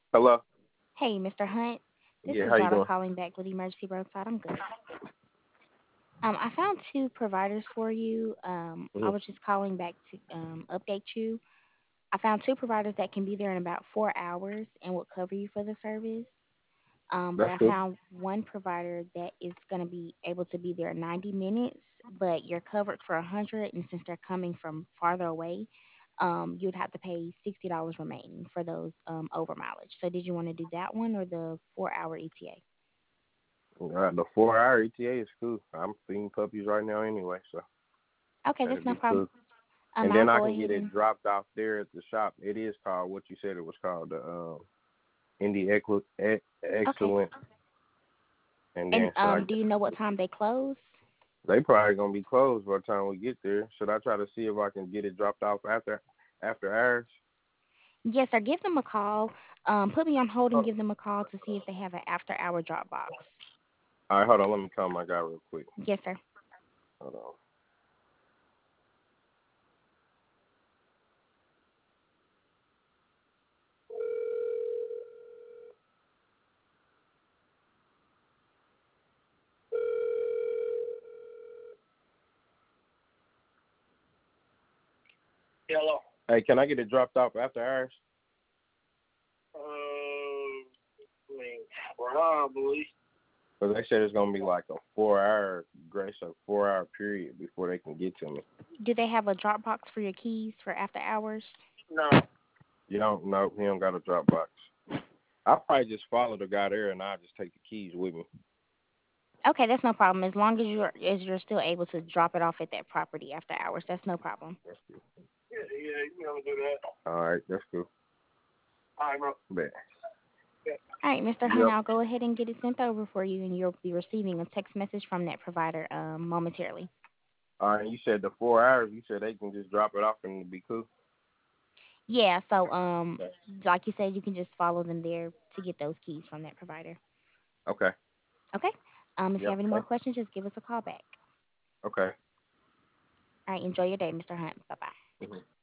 Hello. Hey, Mr. Hunt. This Yeah, is how you Jada doing? calling back with Emergency Roadside. I'm good. I found two providers for you. I Hmm. was just calling back to update you. I found two providers that can be there in about 4 hours and will cover you for the service. But That's I cool. found one provider that is going to be able to be there in 90 minutes, but you're covered for 100, and since they're coming from farther away, you'd have to pay $60 remaining for those over mileage. So did you want to do that one or the 4 hour ETA? The 4 hour ETA is cool. I'm feeding puppies right now anyway, so Okay, that'll that's no be problem. cool. And I'll then I go can get ahead it and dropped off there at the shop. It is called what you said it was called, the okay. Excellent. And And then should I? do you know what time they close? They probably gonna be closed by the time we get there. Should I try to see if I can get it dropped off after hours? Yes, sir. Give them a call. Put me on hold and Oh, give them a call to see if they have an after hour drop box. all right, hold on. Let me call my guy real quick. Yes, sir. Hold on. Hello. Hey, can I get it dropped off after hours? I mean, probably. Because they said it's gonna be like a 4 hour grace, a 4 hour period before they can get to me. Do they have a drop box for your keys for after hours? No. You don't know he don't got a drop box. I'll probably just follow the guy there and I'll just take the keys with me. Okay, that's no problem. As long as you're still able to drop it off at that property after hours, that's no problem. That's cool. Yeah, yeah, you can never do that. All right, that's cool. All right, bro. Bet. Yeah. All right, Mr. Hunt, Yep. I'll go ahead and get it sent over for you, and you'll be receiving a text message from that provider momentarily. All right, you said the 4 hours. You said they can just drop it off and it'll be cool. Yeah, so Okay. like you said, you can just follow them there to get those keys from that provider. Okay. Okay. If you Yep. have any more Thank questions, just give us a call back. you. Okay. All right, enjoy your day, Mr. Hunt. Bye bye. Mhm.